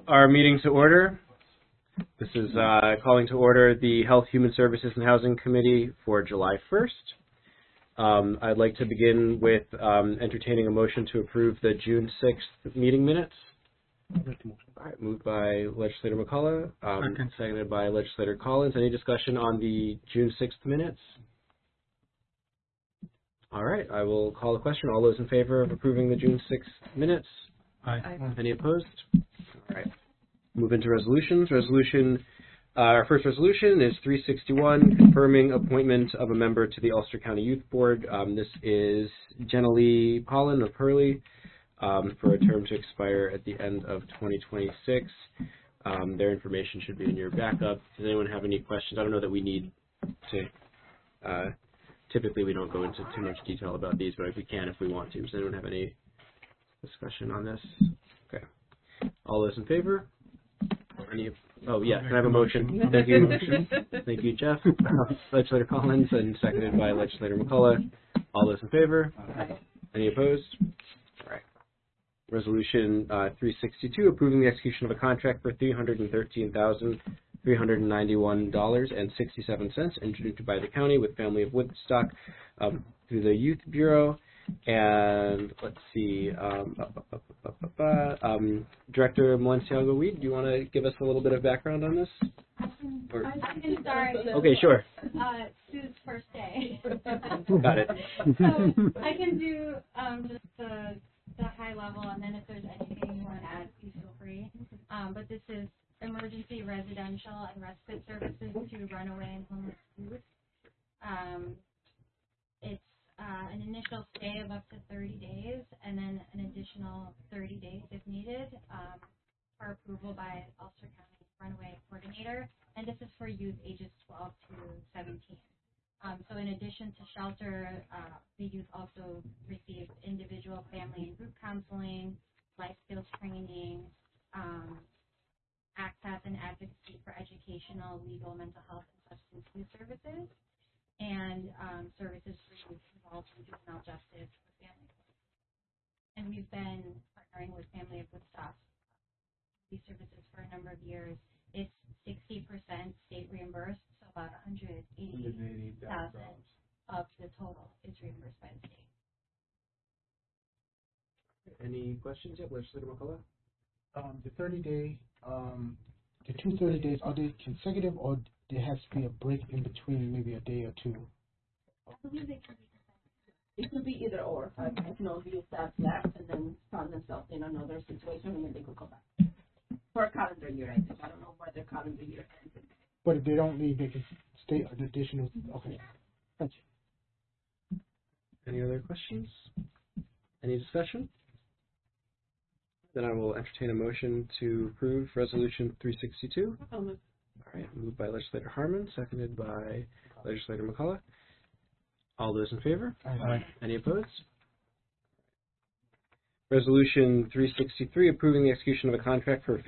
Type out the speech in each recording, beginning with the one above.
our meeting to order. This is calling to order the Health, Human Services, and Housing Committee for July 1st. I'd like to begin with entertaining a motion to approve the June 6th meeting minutes. All right, moved by Legislator McCullough, seconded by Legislator Collins. Any discussion on the June 6th minutes? All right, I will call the question. All those in favor of approving the June 6th minutes? Aye. Any opposed? All right. Move into resolutions. Our first resolution is 361, confirming appointment of a member to the Ulster County Youth Board. This is Jenna Lee Pollan of Hurley for a term to expire at the end of 2026. Their information should be in your backup. Does anyone have any questions? I don't know that we need to. Typically, we don't go into too much detail about these, but if we can, if we want to. Does anyone have any discussion on this? Okay. All those in favor? Oh, yeah. Can I have a motion? Thank you. Thank you, Jeff. Legislator Collins, and seconded by Legislator McCullough. All those in favor? Any opposed? All right. Resolution 362, approving the execution of a contract for $313,391.67 entered into by the county with Family of Woodstock through the Youth Bureau. And let's see, Director Malenciaga-Weed, do you want to give us a little bit of background on this? I can start. Okay, sure. Sue's first day. Got it. So I can do just the high level, and then if there's anything you want to add, please feel free. But this is emergency residential and respite services to runaway and homeless youth. It's an initial stay of up to 30 days, and then an additional 30 days if needed for approval by Ulster County Runaway Coordinator. And this is for youth ages 12 to 17. So in addition to shelter, the youth also received individual, family, and group counseling, life skills training, access and advocacy for educational, legal, mental health, and substance use services, and services for youth involved in juvenile justice for families. And we've been partnering with Family of Woodstock these services for a number of years. It's 60% state reimbursed, so about $180,000 of the total is reimbursed by the state. Any questions yet, Legislator McCullough? The 30-day, the two 30 days, are they consecutive, or there has to be a break in between, maybe a day or two? I believe they can be. It could be either or. The staff left and then found themselves in another situation, and then they could go back. For a calendar year, I think. I don't know what their calendar year ends. But if they don't leave, they can stay an additional. Okay. Thank you. Any other questions? Any discussion? Then I will entertain a motion to approve Resolution 362. I'll move. All right, moved by Legislator Harmon, seconded by Legislator McCullough. All those in favor? Aye. Any opposed? Resolution 363, approving the execution of a contract for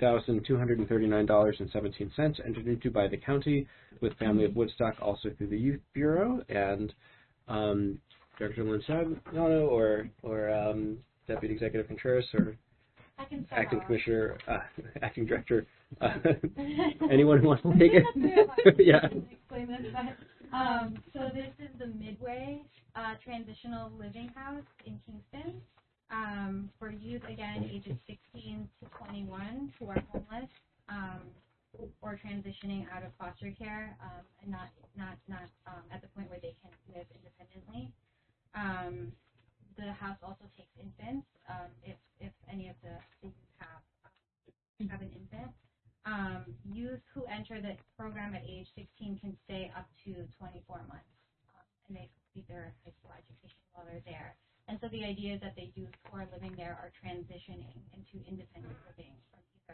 $52,239.17 entered into by the county with Family of Woodstock, also through the Youth Bureau. And Director Malenciaga or Deputy Executive Contreras or Acting Commissioner, Acting Director, anyone who wants to take it? Yeah. Explain this, but, so this is the Midway Transitional Living House in Kingston for youth, again, ages 16 to 21 who are homeless or transitioning out of foster care and not at the point where they can live independently. The house also takes infants if any of the youth have an infant. Youth who enter the program at age 16 can stay up to 24 months, and they complete their high school education while they're there. And so the idea is that the youth who are living there are transitioning into independent living from either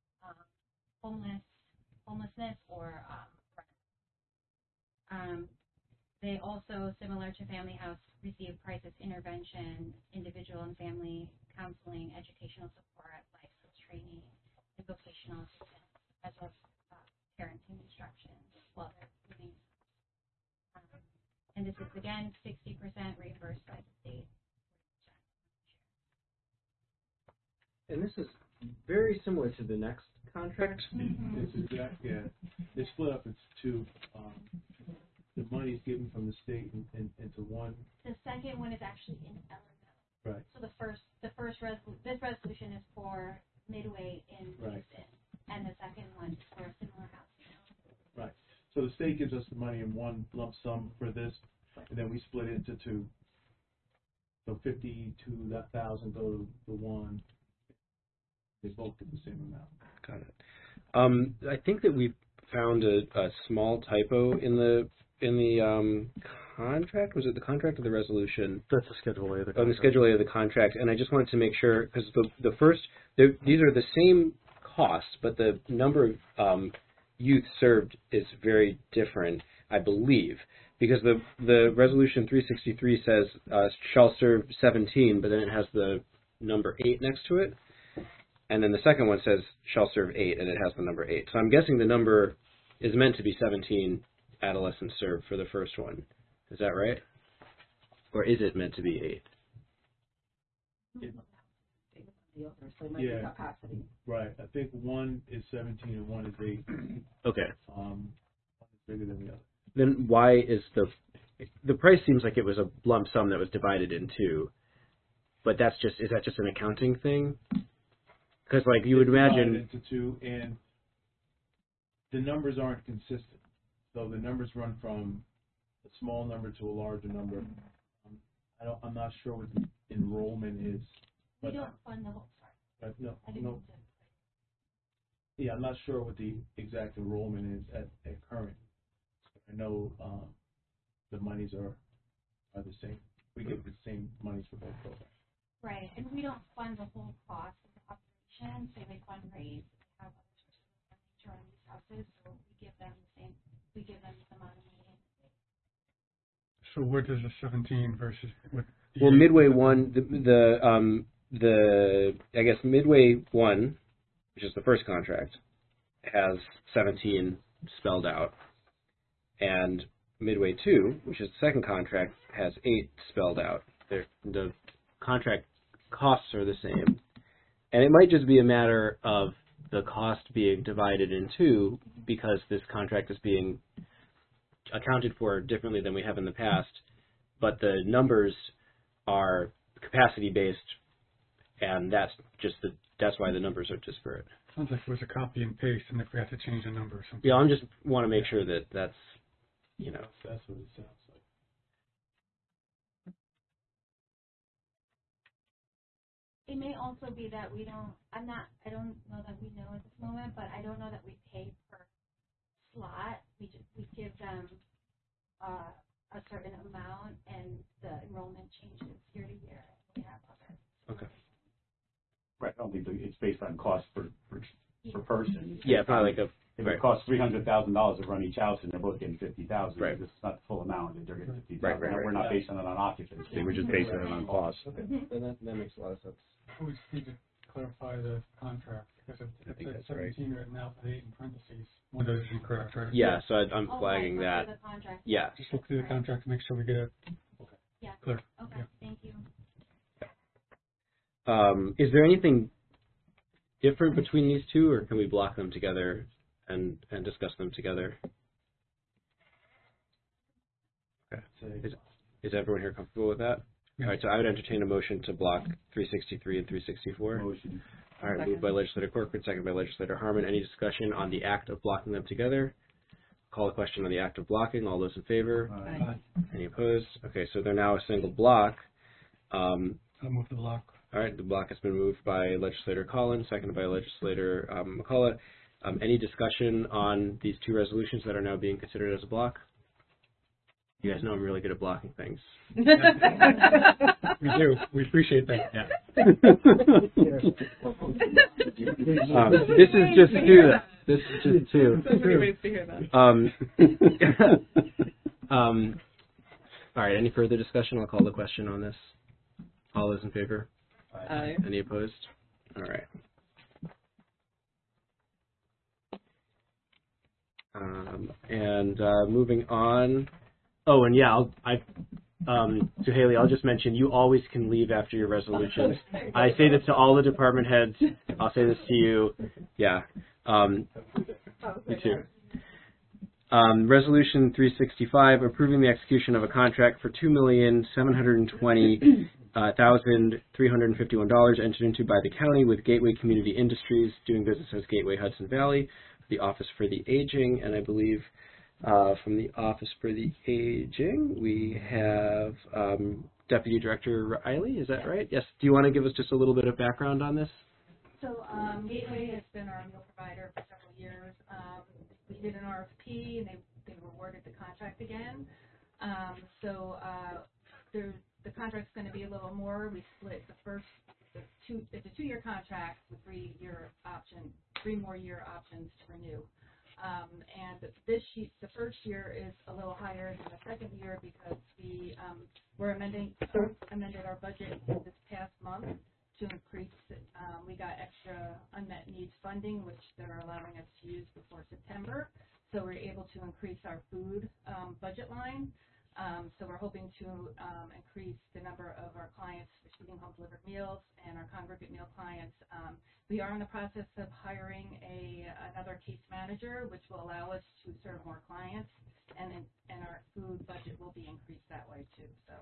homelessness or rent. They also, similar to Family House, receive crisis intervention, individual and family counseling, educational support, life skills training, and vocational assistance, as well as parenting instructions while they're living. And this is, again, 60% reimbursed by the state. And this is very similar to the next contract. It's exact, yeah. They split up into two. The money's given from the state into one. The second one is actually in Ellerville. Right. So this resolution is for Midway in Kingston, and the second one is for a similar house. Right. So the state gives us the money in one lump sum for this, and then we split it into two. So 52,000 go to the one. They both get the same amount. Got it. I think that we found a small typo in the contract. Was it the contract or the resolution? That's the Schedule A of the contract. Oh, the Schedule A of the contract. And I just wanted to make sure, because the first, these are the same costs, but the number of youth served is very different, I believe. Because the resolution 363 says shall serve 17, but then it has the number 8 next to it. And then the second one says shall serve 8, and it has the number 8. So I'm guessing the number is meant to be 17 adolescents served for the first one. Is that right? Or is it meant to be 8? The other, so it might Yeah. be capacity. Right. I think one is 17 and one is 8. Okay. One is bigger than the other. Then why is the price seems like it was a lump sum that was divided in two, but is that just an accounting thing? Because like you would It's divided imagine, into two, and the numbers aren't consistent. So the numbers run from a small number to a larger number. I'm not sure what the enrollment is. We But, don't fund the whole, sorry. no, I didn't no. mean to. Yeah, I'm not sure what the exact enrollment is at current. I know the monies are the same. We get the same monies for both programs. Right, and we don't fund the whole cost of the operation, say like fundraise, we have other sources of funding to run these houses, so we give them the amount of money. So what is the 17 versus what? well, Midway 1, the I guess Midway 1, which is the first contract, has 17 spelled out, and Midway 2, which is the second contract, has 8 spelled out. The contract costs are the same, and it might just be a matter of the cost being divided in two because this contract is being accounted for differently than we have in the past, but the numbers are capacity based, and that's why the numbers are disparate. Sounds like it was a copy and paste, and if we have to change a number or something. Yeah, I just want to make sure that that's, you know. That's what it sounds like. It may also be that I don't know that we know at this moment, but I don't know that we pay per slot. We give them a certain amount, and the enrollment changes year to year. We have other. Okay. Right, I don't think it's based on cost per person. Yeah, probably like If it costs $300,000 to run each house and they're both getting $50,000, Right. this is not the full amount, and they're getting $50,000. Right. We're not basing it on occupancy, we're just basing it on cost. Okay, then that makes a lot of sense. We just need to clarify the contract, because I it think says that's right. 17 written out, but 8 in parentheses. One of those is incorrect, right? Yeah, so I'm Oh, flagging right, that. for the contract. Yeah. Just look through the contract to make sure we get it Yeah. clear. Okay, Yeah. thank you. Is there anything different between these two, or can we block them together and discuss them together? Okay. Is everyone here comfortable with that? Yeah. All right, so I would entertain a motion to block 363 and 364. Motion. All right, moved by Legislator Corcoran, second by Legislator Harmon. Any discussion on the act of blocking them together? Call a question on the act of blocking. All those in favor? Any opposed? Okay, so they're now a single block. I'll move the block. All right, the block has been moved by Legislator Collins, seconded by Legislator McCullough. Any discussion on these two resolutions that are now being considered as a block? You guys know I'm really good at blocking things. We do. We appreciate that. Yeah. This is just two. This is just two. All right, any further discussion? I'll call the question on this. All those in favor? Aye. Any opposed? All right. And moving on. Oh, and yeah, So Haley, I'll just mention you always can leave after your resolutions. I say this to all the department heads. I'll say this to you. Yeah. Me too. Resolution 365, approving the execution of a contract for $2,720,351 entered into by the county with Gateway Community Industries, doing business as Gateway Hudson Valley, the Office for the Aging, and I believe from the Office for the Aging, we have Deputy Director Riley, is that right? Yes. Do you want to give us just a little bit of background on this? So Gateway has been our meal provider for several years. We did an RFP, and they were awarded the contract again. The contract's going to be a little more. We split it's a 2-year contract with 3 more year options to renew. And the first year is a little higher than the second year because we amended our budget this past month to increase. We got extra unmet needs funding, which they're allowing us to use before September. So we're able to increase our food budget line. So we're hoping to increase the number of our clients receiving home delivered meals and our congregate meal clients. We are in the process of hiring another case manager, which will allow us to serve more clients, and our food budget will be increased that way too. So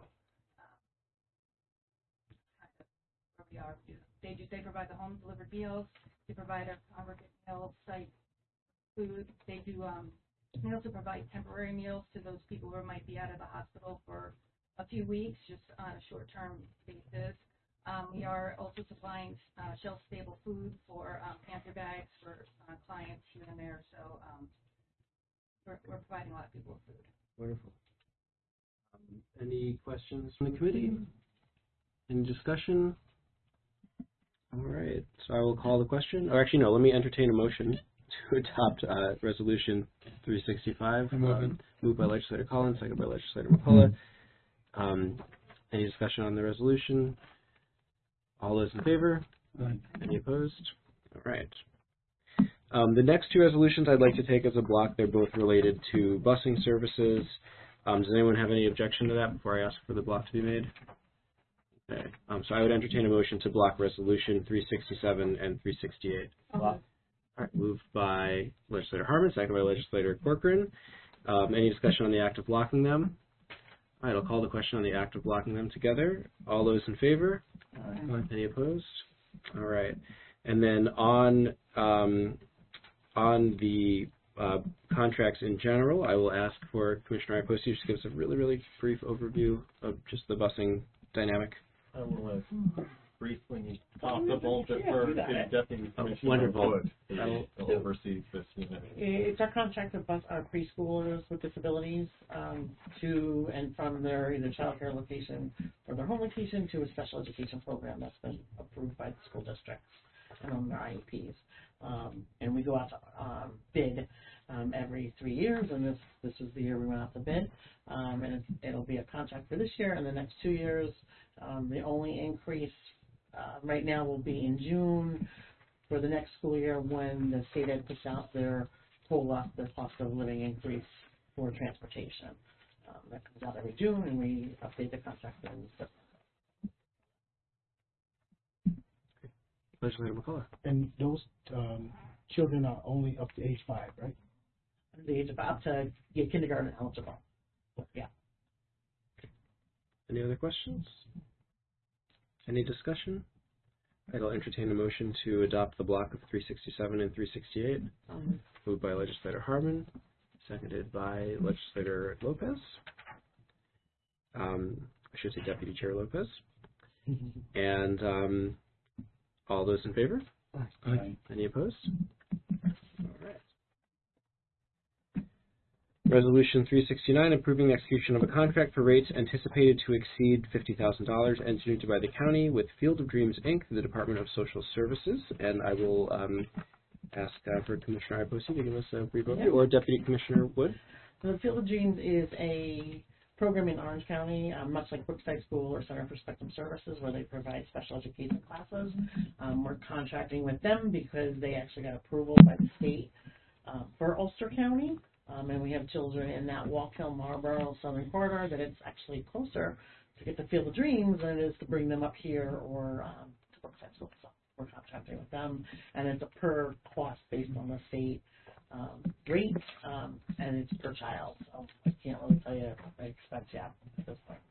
where we are, they provide the home delivered meals. They provide a congregate meal site food. They do. We also provide temporary meals to those people who might be out of the hospital for a few weeks, just on a short-term basis. We are also supplying shelf-stable food for pantry bags for clients here and there. So we're providing a lot of people with food. Wonderful. Any questions from the committee? Any discussion? All right. So I will call the question. Or actually, no, let me entertain a motion to adopt Resolution 365. Moved by Legislator Collins, second by Legislator McCullough. Any discussion on the resolution? All those in favor? Aye. Any opposed? All right. The next 2 resolutions I'd like to take as a block. They're both related to busing services. Does anyone have any objection to that before I ask for the block to be made? Okay. So I would entertain a motion to block Resolution 367 and 368. All right, moved by Legislator Harmon, second by Legislator Corcoran. Any discussion on the act of blocking them? All right, I'll call the question on the act of blocking them together. All those in favor? Aye. Any opposed? All right. And then on the contracts in general, I will ask for Commissioner Ipossi to just give us a really, really brief overview of just the busing dynamic. I will briefly, possible, defer to Deputy Commissioner Wonderful. Wood, who oversees this unit. It's our contract with bus our preschoolers with disabilities to and from their either child care location or their home location to a special education program that's been approved by the school districts and on their IEPs. And we go out to bid every 3 years, and this is the year we went out to bid. And it'll be a contract for this year and the next 2 years. The only increase right now will be in June for the next school year when the state ed puts out their COLA, the cost of living increase for transportation. That comes out every June, and we update the contract in September. Legislator McCullough. And those children are only up to age 5, right? The age of up to get kindergarten eligible. Yeah. Any other questions? Any discussion? I'll entertain a motion to adopt the block of 367 and 368. Moved by Legislator Harmon, seconded by Legislator Lopez. I should say Deputy Chair Lopez. And all those in favor? Aye. Any opposed? All right. Resolution 369, approving the execution of a contract for rates anticipated to exceed $50,000 entered into by the county with Field of Dreams, Inc., the Department of Social Services. And I will ask for Commissioner Ipossi to give us a brief overview, or Deputy Commissioner Wood. The Field of Dreams is a program in Orange County, much like Brookside School or Center for Spectrum Services, where they provide special education classes. We're contracting with them because they actually got approval by the state for Ulster County. And we have children in that Walk-Hill, Marlboro, Southern Corridor, that it's actually closer to get the Field of Dreams than it is to bring them up here or to Brookside School. So we're contracting with them, and it's a per cost based on the state rate, and it's per child. So I can't really tell you what I expect yet at this point.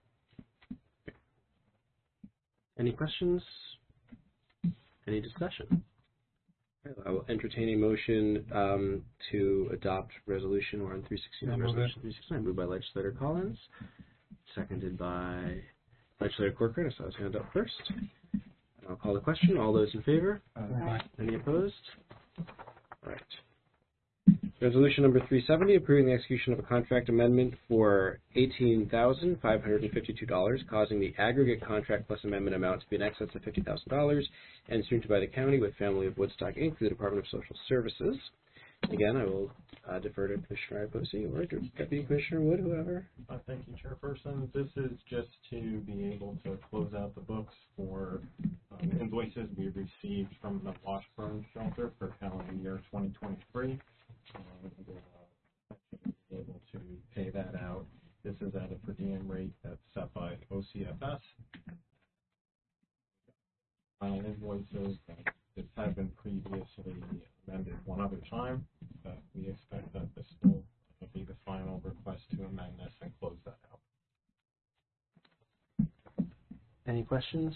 Any questions? Any discussion? I will entertain a motion to adopt resolution, or on 369, resolution 369, moved by legislator Collins, seconded by legislator Corcoran. I saw his hand up first. And I'll call the question. All those in favor? Aye. Any opposed? All right. Resolution number 370, approving the execution of a contract amendment for $18,552, causing the aggregate contract plus amendment amount to be in excess of $50,000, and soon to by the county with Family of Woodstock, Inc., through the Department of Social Services. Again, I will defer to Commissioner Iposi or Deputy Commissioner Wood, whoever. Thank you, Chairperson. This is just to be able to close out the books for invoices we received from the Washburn Shelter for calendar year 2023. We'll be able to pay that out. This is at a per diem rate that's set by OCFS. Final invoices that have been previously amended one other time, but we expect that this will be the final request to amend this and close that out. Any questions?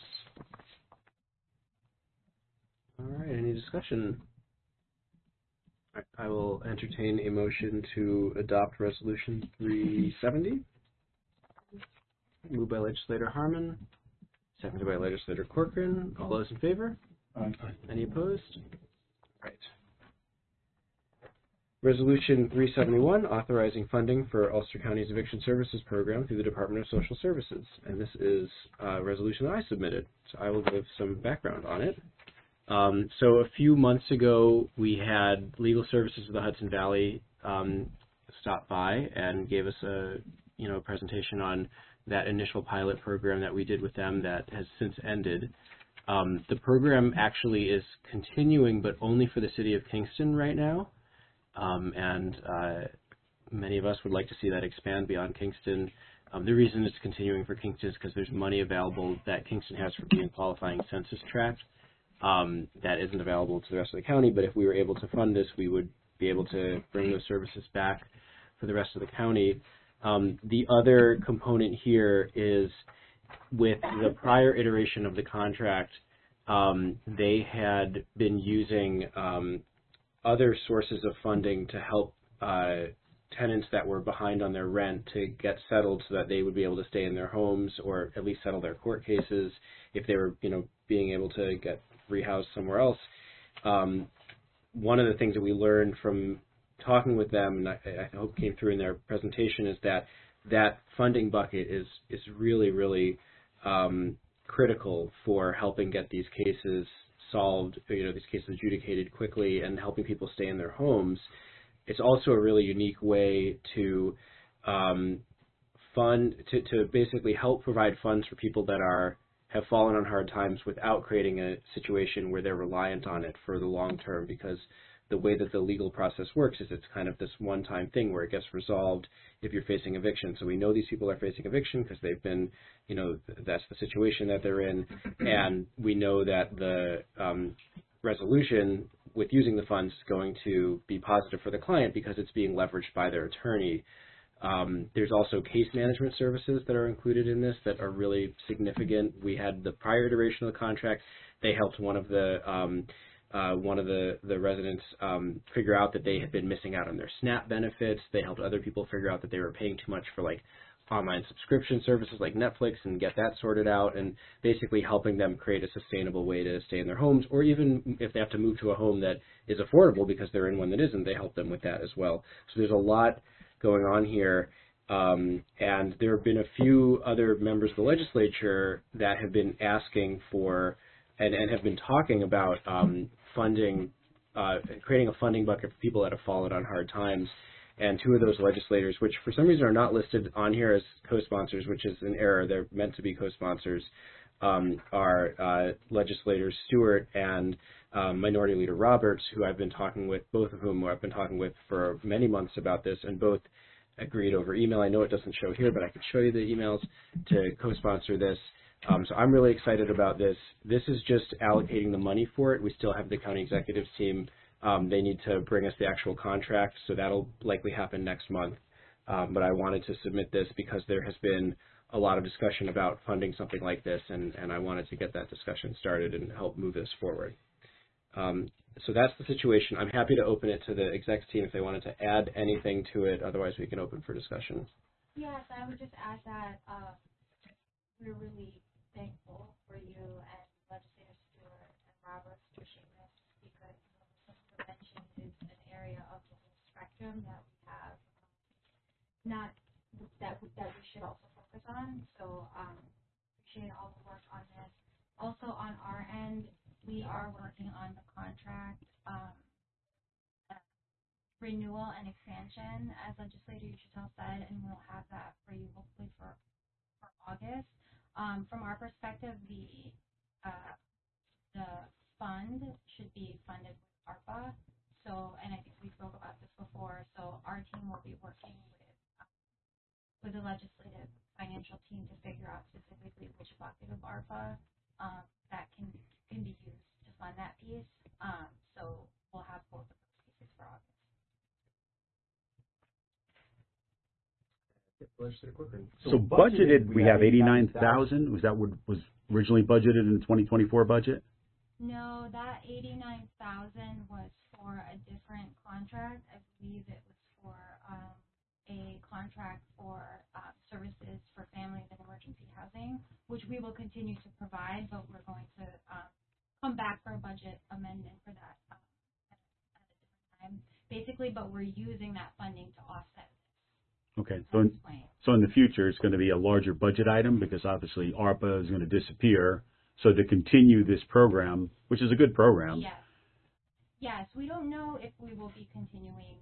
All right, any discussion? All right, I will entertain a motion to adopt Resolution 370. Moved by legislator Harmon, seconded by legislator Corcoran. All those in favor? Aye. Any opposed? Right. Resolution 371, authorizing funding for Ulster County's Eviction Services Program through the Department of Social Services. And this is a resolution that I submitted, so I will give some background on it. So a few months ago, we had Legal Services of the Hudson Valley stop by and gave us a presentation on that initial pilot program that we did with them that has since ended. The program actually is continuing, but only for the city of Kingston right now. And many of us would like to see that expand beyond Kingston. The reason it's continuing for Kingston is because there's money available that Kingston has for being qualifying census tract that isn't available to the rest of the county. But if we were able to fund this, we would be able to bring those services back for the rest of the county. The other component here is with the prior iteration of the contract, they had been using other sources of funding to help tenants that were behind on their rent to get settled so that they would be able to stay in their homes or at least settle their court cases if they were, being able to get rehoused somewhere else. One of the things that we learned from talking with them, and I hope came through in their presentation, is that funding bucket is really, really critical for helping get these cases solved, these cases adjudicated quickly and helping people stay in their homes. It's also a really unique way to to basically help provide funds for people that have fallen on hard times without creating a situation where they're reliant on it for the long term, because the way that the legal process works is it's kind of this one-time thing where it gets resolved if you're facing eviction. So we know these people are facing eviction because they've been, that's the situation that they're in, and we know that the resolution with using the funds is going to be positive for the client because it's being leveraged by their attorney. There's also case management services that are included in this that are really significant. We had the prior iteration of the contract. They helped one of the residents figure out that they had been missing out on their SNAP benefits. They helped other people figure out that they were paying too much for online subscription services like Netflix and get that sorted out, and basically helping them create a sustainable way to stay in their homes, or even if they have to move to a home that is affordable because they're in one that isn't, they help them with that as well. So there's a lot going on here. And there have been a few other members of the legislature that have been asking for and have been talking about funding, creating a funding bucket for people that have fallen on hard times. And two of those legislators, which for some reason are not listed on here as co-sponsors, which is an error, they're meant to be co-sponsors, are legislators Stewart and Minority Leader Roberts, who I've been talking with, both of whom I've been talking with for many months about this, and both agreed over email. I know it doesn't show here, but I could show you the emails to co-sponsor this. So I'm really excited about this. This is just allocating the money for it. We still have the county executives team. They need to bring us the actual contract, so that'll likely happen next month. But I wanted to submit this because there has been a lot of discussion about funding something like this, and I wanted to get that discussion started and help move this forward. So that's the situation. I'm happy to open it to the execs team if they wanted to add anything to it. Otherwise, we can open for discussion. Yes, I would just add that we're really thankful for you and Legislator Stewart and Roberts pushing this because prevention is an area of the whole spectrum that we have not that we should also focus on. So appreciate all the work on this. Also on our end, we are working on the contract renewal and expansion, as Legislator Uchtel said, and we'll have that for you hopefully for August. From our perspective, the fund should be funded with ARPA. So, and I think we spoke about this before. So our team will be working with the legislative financial team to figure out specifically which bucket of ARPA that can be used to fund that piece. So we'll have both of those pieces for August. So budgeted, we have 89,000. Was that what was originally budgeted in the 2024 budget? No, that 89,000 was for a different contract. I believe it was for a contract for services for families in emergency housing, which we will continue to provide, but we're going to come back for a budget amendment for that at a different time, basically. But we're using that funding to offset. Okay, so in the future, it's going to be a larger budget item because obviously ARPA is going to disappear. So to continue this program, which is a good program. Yes. Yes, we don't know if we will be continuing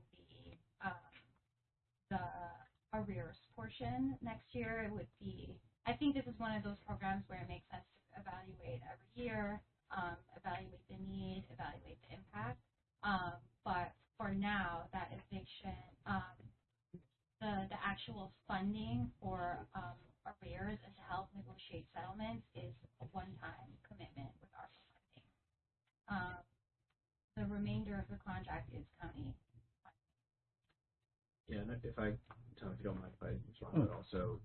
the arrears portion next year. It would be, I think this is one of those programs where it makes sense to evaluate every year, evaluate the need, evaluate the impact. But for now, that eviction, the actual funding for arrears and to help negotiate settlements is a one-time commitment with ARPA funding. The remainder of the contract is county funding. Yeah, and if I, Tom, if you don't mind if I respond also,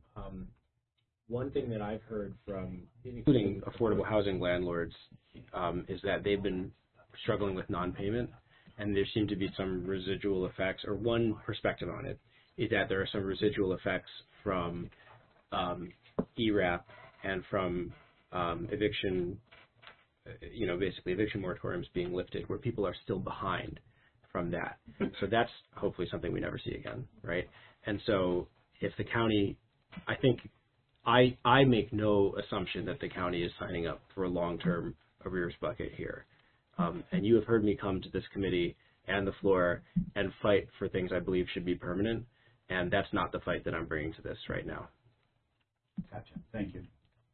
one thing that I've heard from, including affordable housing landlords, is that they've been struggling with non-payment, and there seem to be some residual effects, or one perspective on it is that there are some residual effects from ERAP and from eviction, basically eviction moratoriums being lifted where people are still behind from that. So that's hopefully something we never see again, right? And so if the county, I think, I make no assumption that the county is signing up for a long-term arrears bucket here. And you have heard me come to this committee and the floor and fight for things I believe should be permanent. And that's not the fight that I'm bringing to this right now. Gotcha. Thank you.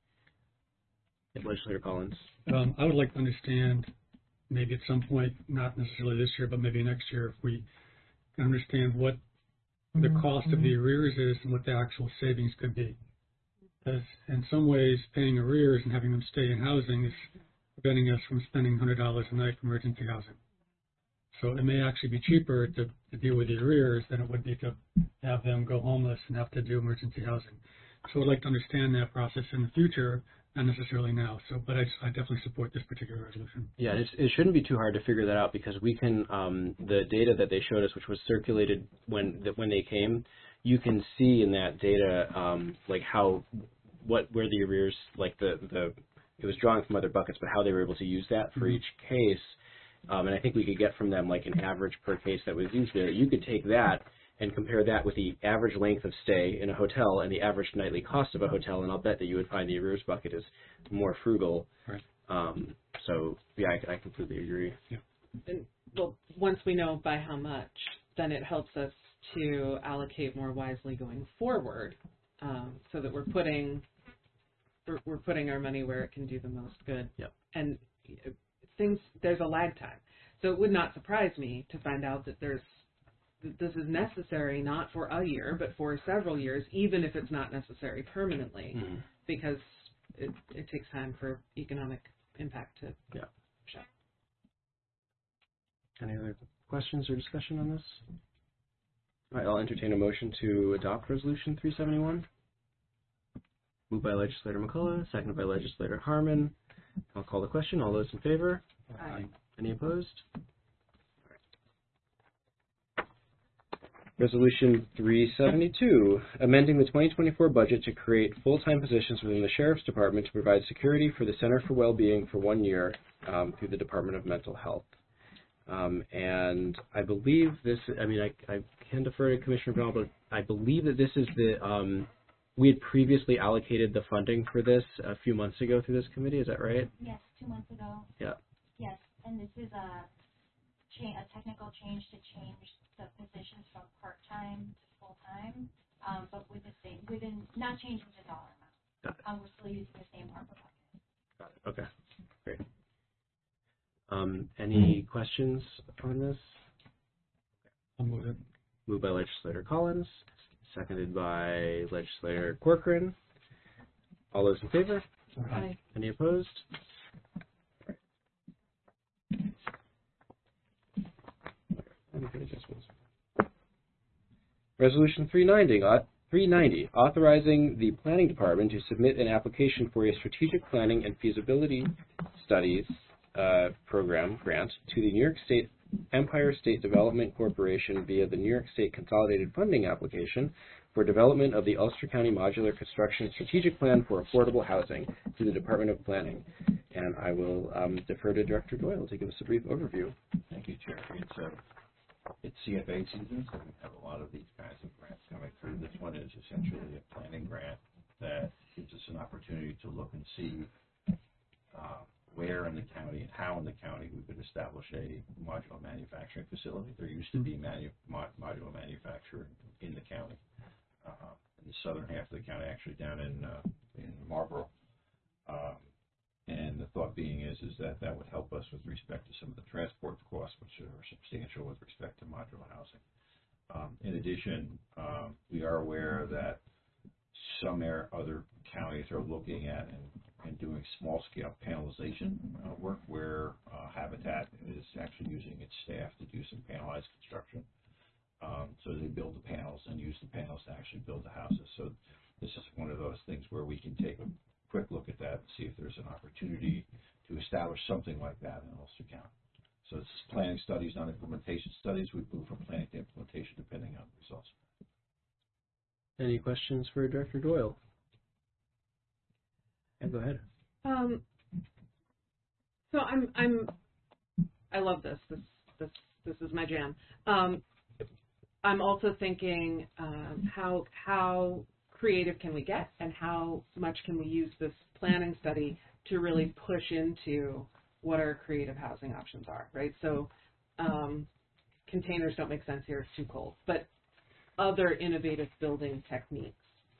Legislator Collins. I would like to understand, maybe at some point, not necessarily this year, but maybe next year, if we can understand what the cost of the arrears is and what the actual savings could be. Because in some ways, paying arrears and having them stay in housing is preventing us from spending $100 a night for emergency housing. So it may actually be cheaper to deal with the arrears than it would be to have them go homeless and have to do emergency housing. So I'd like to understand that process in the future, not necessarily now. So, but I definitely support this particular resolution. Yeah, it shouldn't be too hard to figure that out because we can, the data that they showed us, which was circulated when they came, you can see in that data like where the arrears, like it was drawing from other buckets, but how they were able to use that for each case. And I think we could get from them like an average per case that was used there. You could take that and compare that with the average length of stay in a hotel and the average nightly cost of a hotel, and I'll bet that you would find the arrears bucket is more frugal. Right. So, yeah, I completely agree. Yeah. And, well, once we know by how much, then it helps us to allocate more wisely going forward, so that we're putting our money where it can do the most good. Yep. And there's a lag time. So it would not surprise me to find out that this is necessary not for a year, but for several years, even if it's not necessary permanently, because it takes time for economic impact to show. Any other questions or discussion on this? All right, I'll entertain a motion to adopt Resolution 371. Moved by Legislator McCullough, seconded by Legislator Harmon. I'll call the question. All those in favor? Aye. Any opposed? Resolution 372, amending the 2024 budget to create full-time positions within the Sheriff's Department to provide security for the Center for Wellbeing for 1 year through the Department of Mental Health. And I believe this, I can defer to Commissioner Brown, but I believe that this is we had previously allocated the funding for this a few months ago through this committee, is that right? Yes, 2 months ago. Yeah. Yes, and this is a technical change to change the positions from part-time to full-time, but not changing the dollar amount. Got it. We're still using the same ARPA bucket. Got it. Okay, great. Any questions on this? I'll move it. Moved by Legislator Collins, seconded by Legislator Corcoran. All those in favor? Aye. Any opposed? Resolution 390, authorizing the Planning Department to submit an application for a strategic planning and feasibility studies program grant to the New York State Empire State Development Corporation via the New York State Consolidated Funding Application for development of the Ulster County Modular Construction Strategic Plan for Affordable Housing to the Department of Planning. And I will defer to Director Doyle to give us a brief overview. Thank you, Chair. It's CFA season, so we have a lot of these kinds of grants coming through. This one is essentially a planning grant that gives us an opportunity to look and see where in the county and how in the county we could establish a modular manufacturing facility. There used to be modular manufacturing in the county, in the southern half of the county, actually down in Marlboro. And the thought being is that that would help us with respect to some of the transport costs, which are substantial with respect to modular housing. In addition, we are aware that some other counties are looking at and doing small-scale panelization work where Habitat is actually using its staff to do some panelized construction. So they build the panels and use the panels to actually build the houses. So this is one of those things where we can take a quick look at that and see if there's an opportunity to establish something like that in Ulster County. So it's planning studies, not implementation studies. We move from planning to implementation depending on the results. Any questions for Director Doyle? Yeah, go ahead. So I love this. This is my jam. I'm also thinking how creative can we get, and how much can we use this planning study to really push into what our creative housing options are, right? So containers don't make sense here; it's too cold. But other innovative building techniques.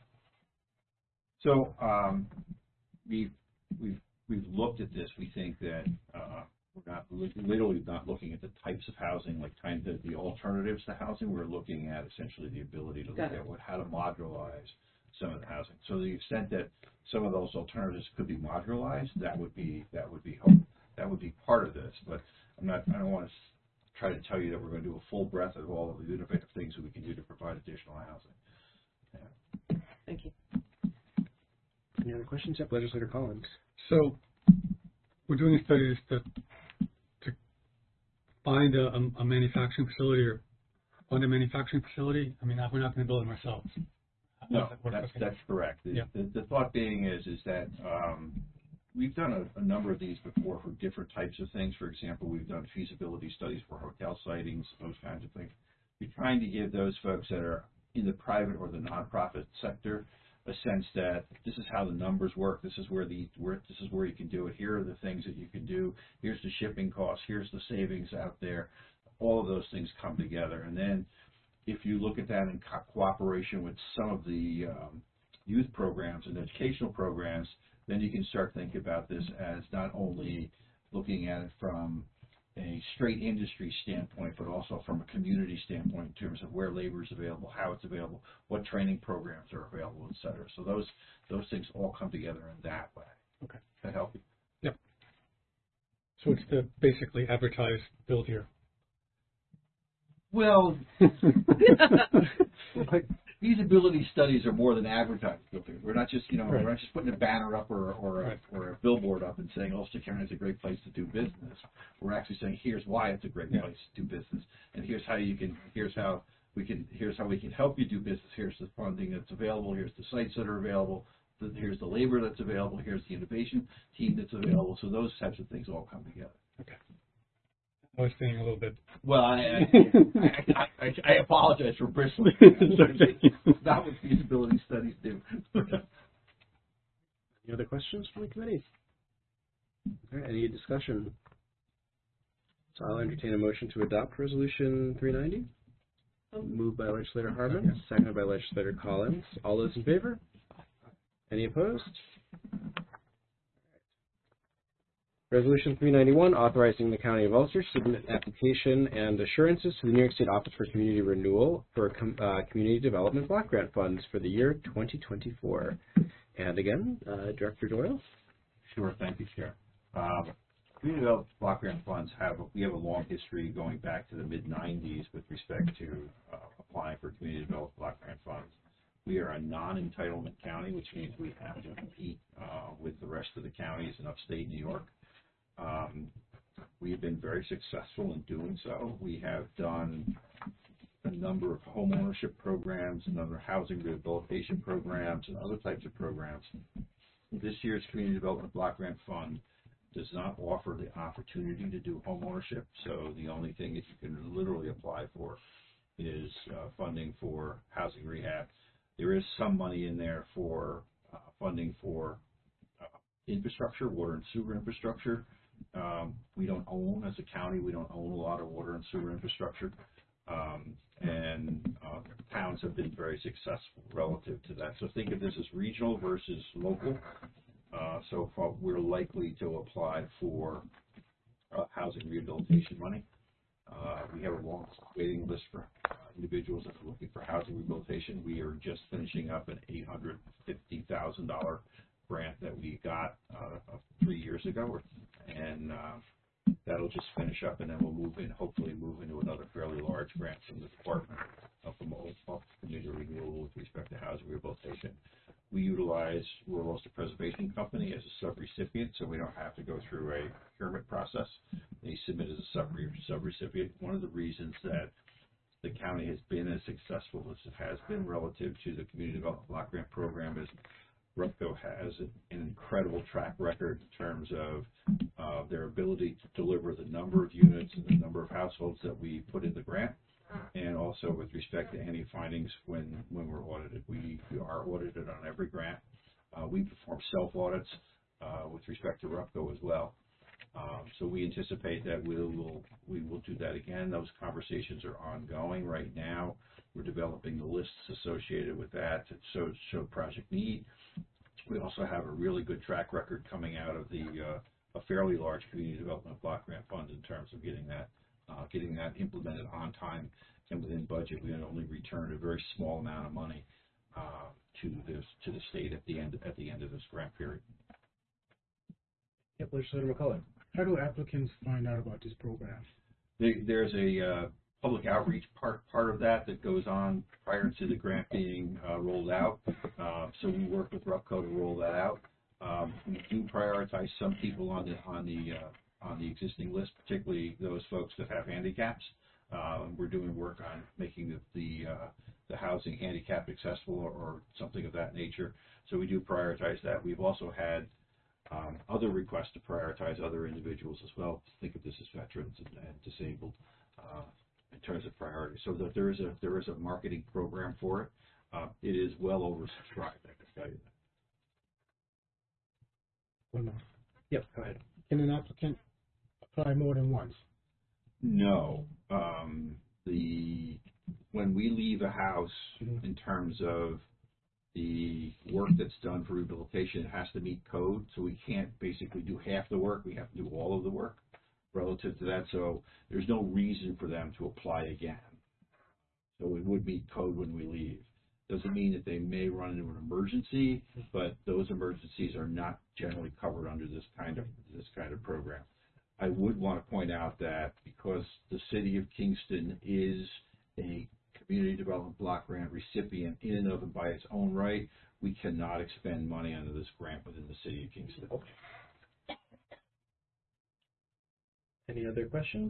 So we've looked at this. We think that we're not looking at the types of housing, like kind of the alternatives to housing. We're looking at essentially the ability to look at how to modularize some of the housing. So to the extent that some of those alternatives could be modularized, that would be part of this. But I don't want to try to tell you that we're going to do a full breadth of all of the innovative things that we can do to provide additional housing. Yeah. Thank you. Any other questions? Yep, Legislator Collins. So we're doing studies to find a manufacturing facility or fund a manufacturing facility. I mean, we're not going to build them ourselves. No, that's correct. The thought being is that we've done a number of these before for different types of things. For example, we've done feasibility studies for hotel sightings, those kinds of things. We're trying to give those folks that are in the private or the nonprofit sector a sense that this is how the numbers work. This is where you can do it. Here are the things that you can do. Here's the shipping costs. Here's the savings out there. All of those things come together, and then if you look at that in cooperation with some of the youth programs and educational programs, then you can start thinking about this as not only looking at it from a straight industry standpoint, but also from a community standpoint in terms of where labor is available, how it's available, what training programs are available, et cetera. So those things all come together in that way. Okay. That help you? Yep. So it's the basically advertise, build here. Well, feasibility studies are more than advertising. We're not just, Right. we're not just putting a banner up or a billboard up and saying Ulster County is a great place to do business. We're actually saying here's why it's a great place to do business, and here's how we can help you do business. Here's the funding that's available. Here's the sites that are available. Here's the labor that's available. Here's the innovation team that's available. So those types of things all come together. Okay. I was being a little bit. Well, I apologize for bristling. It's not what feasibility studies do. Any other questions from the committee? All right, any discussion? So I'll entertain a motion to adopt Resolution 390. Moved by Legislator Harmon, seconded by Legislator Collins. All those in favor? Any opposed? Resolution 391, authorizing the County of Ulster to submit application and assurances to the New York State Office for Community Renewal for Community Development Block Grant Funds for the year 2024. And again, Director Doyle. Sure, thank you, Chair. Community Development Block Grant Funds have a long history going back to the mid-90s with respect to applying for Community Development Block Grant Funds. We are a non-entitlement county, which means we have to compete with the rest of the counties in upstate New York. We have been very successful in doing so. We have done a number of home ownership programs, a number of housing rehabilitation programs, and other types of programs. This year's Community Development Block Grant Fund does not offer the opportunity to do home ownership, so the only thing that you can literally apply for is funding for housing rehab. There is some money in there for funding for infrastructure, water and sewer infrastructure. We don't own, as a county, we don't own a lot of water and sewer infrastructure, and towns have been very successful relative to that. So think of this as regional versus local. So far, we're likely to apply for housing rehabilitation money. We have a long waiting list for individuals that are looking for housing rehabilitation. We are just finishing up an $850,000 grant that we got 3 years ago, and that'll just finish up, and then we'll hopefully move into another fairly large grant from the Department of Community Renewal with respect to housing rehabilitation. We utilize Rural Ulster Preservation Company as a subrecipient, so we don't have to go through a procurement process. They submit as a subrecipient. One of the reasons that the county has been as successful as it has been relative to the Community Development Block Grant Program is RUPCO has an incredible track record in terms of their ability to deliver the number of units and the number of households that we put in the grant, and also with respect to any findings when we're audited. We are audited on every grant. We perform self-audits with respect to RUPCO as well. So we anticipate that we will do that again. Those conversations are ongoing right now. We're developing the lists associated with that to show project need. We also have a really good track record coming out of a fairly large Community Development Block Grant Fund in terms of getting that implemented on time and within budget. We had only returned a very small amount of money to the state at the end of this grant period. Yep, Legislator McCullough. How do applicants find out about this program? There's a public outreach part of that goes on prior to the grant being rolled out. So we work with RUPCO to roll that out. We do prioritize some people on the existing list, particularly those folks that have handicaps. We're doing work on making the housing handicap accessible or something of that nature. So we do prioritize that. We've also had other requests to prioritize other individuals as well. Think of this as veterans and disabled in terms of priority. So that there is a marketing program for it. It is well oversubscribed, I can tell you that. Well, no. Yep, go ahead. Can an applicant apply more than once? No. When we leave a house, in terms of the work that's done for rehabilitation, it has to meet code, so we can't basically do half the work. We have to do all of the work. relative to that, so there's no reason for them to apply again. So we would meet code when we leave. Doesn't mean that they may run into an emergency, but those emergencies are not generally covered under this kind of program. I would want to point out that because the city of Kingston is a community development block grant recipient in and of and by its own right, we cannot expend money under this grant within the city of Kingston. Any other questions?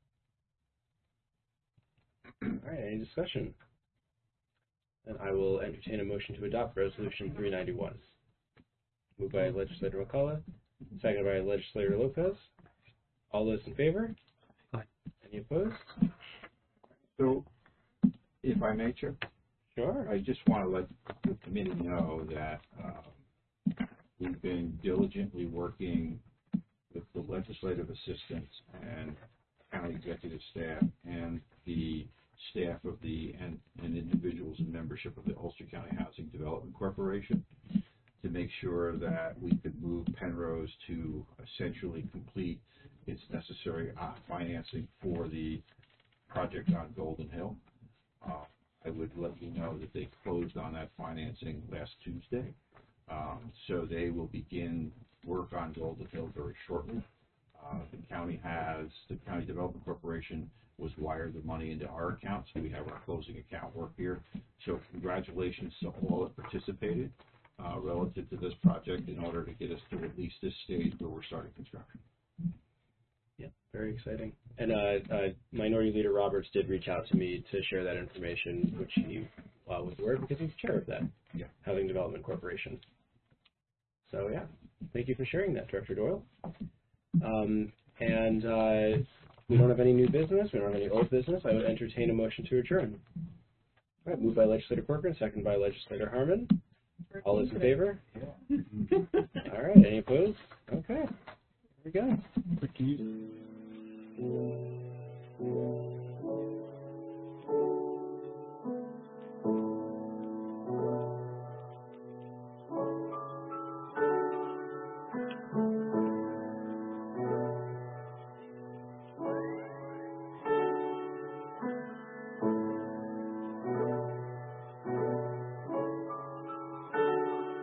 All right, any discussion? And I will entertain a motion to adopt Resolution 391. Moved by Legislator McCullough, seconded by Legislator Lopez. All those in favor? Aye. Any opposed? So, if I may, Chair? Sure. I just want to let the committee know that we've been diligently working with the legislative assistants and county executive staff and the staff of and individuals in membership of the Ulster County Housing Development Corporation to make sure that we could move Penrose to essentially complete its necessary financing for the project on Golden Hill. I would let you know that they closed on that financing last Tuesday. So they will begin work on Golden Hill very shortly. The county Development Corporation was wired the money into our account, so we have our closing account work here. So congratulations to all that participated relative to this project in order to get us to at least this stage where we're starting construction. Yeah, very exciting. And Minority Leader Roberts did reach out to me to share that information, which he was aware of because he's chair of that Housing Development Corporation. So yeah, thank you for sharing that, Director Doyle. We don't have any new business. We don't have any old business. I would entertain a motion to adjourn. All right, moved by Legislator Corcoran, second by Legislator Harmon. All those in favor? All right, any opposed? Okay, here we go.